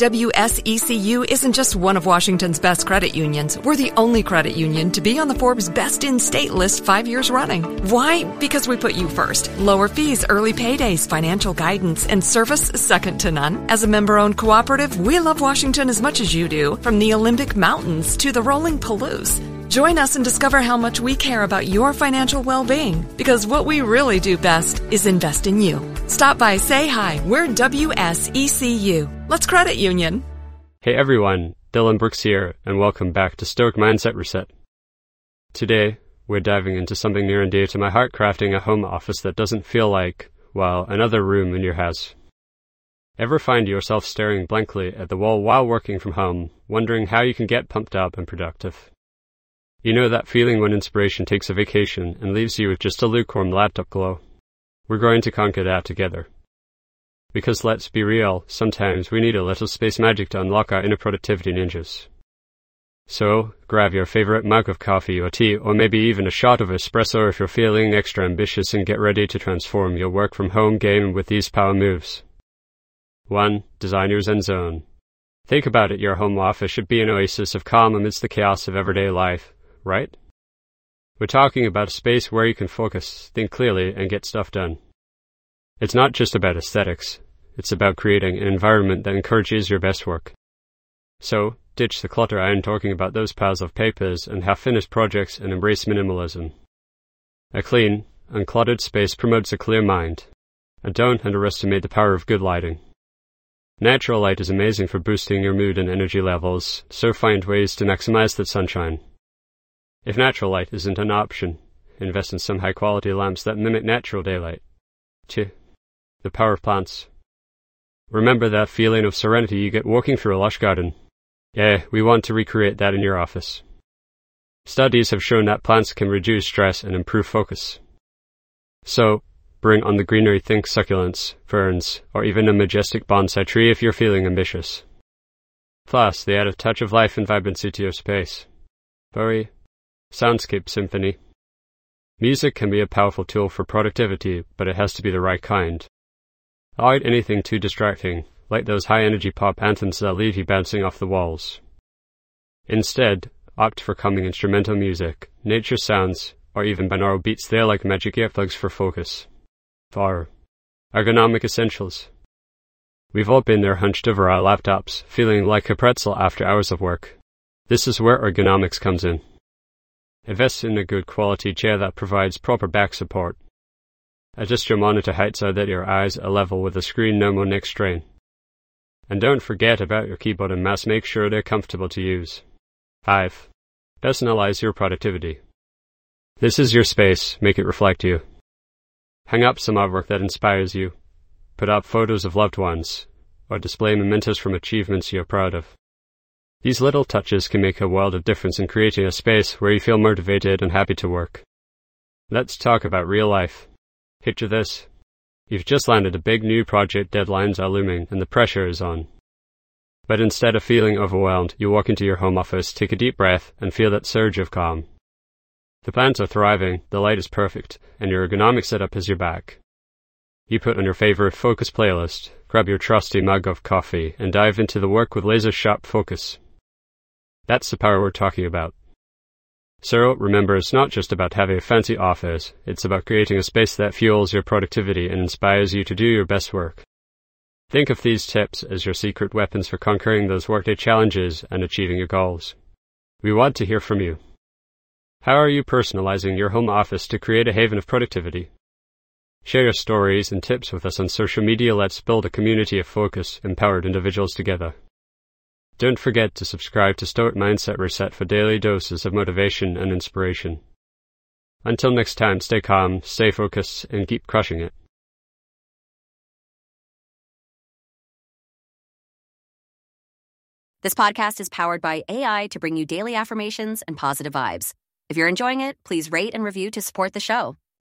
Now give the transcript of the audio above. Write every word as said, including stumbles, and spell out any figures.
W S E C U isn't just one of Washington's best credit unions. We're the only credit union to be on the Forbes Best in State list five years running. Why? Because we put you first. Lower fees, early paydays, financial guidance, and service second to none. As a member-owned cooperative, we love Washington as much as you do, from the Olympic Mountains to the rolling Palouse. Join us and discover how much we care about your financial well-being, because what we really do best is invest in you. Stop by, say hi. We're W S E C U. Let's credit union. Hey everyone, Dylan Brooks here, and welcome back to Stoic Mindset Reset. Today, we're diving into something near and dear to my heart, crafting a home office that doesn't feel like, well, another room in your house. Ever find yourself staring blankly at the wall while working from home, wondering how you can get pumped up and productive? You know that feeling when inspiration takes a vacation and leaves you with just a lukewarm laptop glow? We're going to conquer that together. Because let's be real, sometimes we need a little space magic to unlock our inner productivity ninjas. So, grab your favorite mug of coffee or tea, or maybe even a shot of espresso if you're feeling extra ambitious, and get ready to transform your work from home game with these power moves. one. Design your Zen zone. Think about it, your home office should be an oasis of calm amidst the chaos of everyday life, right? We're talking about a space where you can focus, think clearly, and get stuff done. It's not just about aesthetics, it's about creating an environment that encourages your best work. So, ditch the clutter. I'm talking about those piles of papers and half-finished projects, and embrace minimalism. A clean, uncluttered space promotes a clear mind, and don't underestimate the power of good lighting. Natural light is amazing for boosting your mood and energy levels, so find ways to maximize that sunshine. If natural light isn't an option, invest in some high-quality lamps that mimic natural daylight. two. The power of plants. Remember that feeling of serenity you get walking through a lush garden? Yeah, we want to recreate that in your office. Studies have shown that plants can reduce stress and improve focus. So, bring on the greenery. Think succulents, ferns, or even a majestic bonsai tree if you're feeling ambitious. Plus, they add a touch of life and vibrancy to your space. Bowie. Soundscape symphony. Music can be a powerful tool for productivity, but it has to be the right kind. Avoid anything too distracting, like those high-energy pop anthems that leave you bouncing off the walls. Instead, opt for calming instrumental music, nature sounds, or even binaural beats. They're like magic earplugs for focus. four. Ergonomic essentials. We've all been there, hunched over our laptops, feeling like a pretzel after hours of work. This is where ergonomics comes in. Invest in a good quality chair that provides proper back support. Adjust your monitor height so that your eyes are level with the screen, no more neck strain. And don't forget about your keyboard and mouse, make sure they're comfortable to use. five. Personalize your productivity. This is your space, make it reflect you. Hang up some artwork that inspires you. Put up photos of loved ones, or display mementos from achievements you're proud of. These little touches can make a world of difference in creating a space where you feel motivated and happy to work. Let's talk about real life. Picture this. You've just landed a big new project, deadlines are looming, and the pressure is on. But instead of feeling overwhelmed, you walk into your home office, take a deep breath, and feel that surge of calm. The plants are thriving, the light is perfect, and your ergonomic setup is your back. You put on your favorite focus playlist, grab your trusty mug of coffee, and dive into the work with laser-sharp focus. That's the power we're talking about. So, remember, it's not just about having a fancy office, it's about creating a space that fuels your productivity and inspires you to do your best work. Think of these tips as your secret weapons for conquering those workday challenges and achieving your goals. We want to hear from you. How are you personalizing your home office to create a haven of productivity? Share your stories and tips with us on social media. Let's build a community of focused, empowered individuals together. Don't forget to subscribe to Stoic Mindset Reset for daily doses of motivation and inspiration. Until next time, stay calm, stay focused, and keep crushing it. This podcast is powered by A I to bring you daily affirmations and positive vibes. If you're enjoying it, please rate and review to support the show.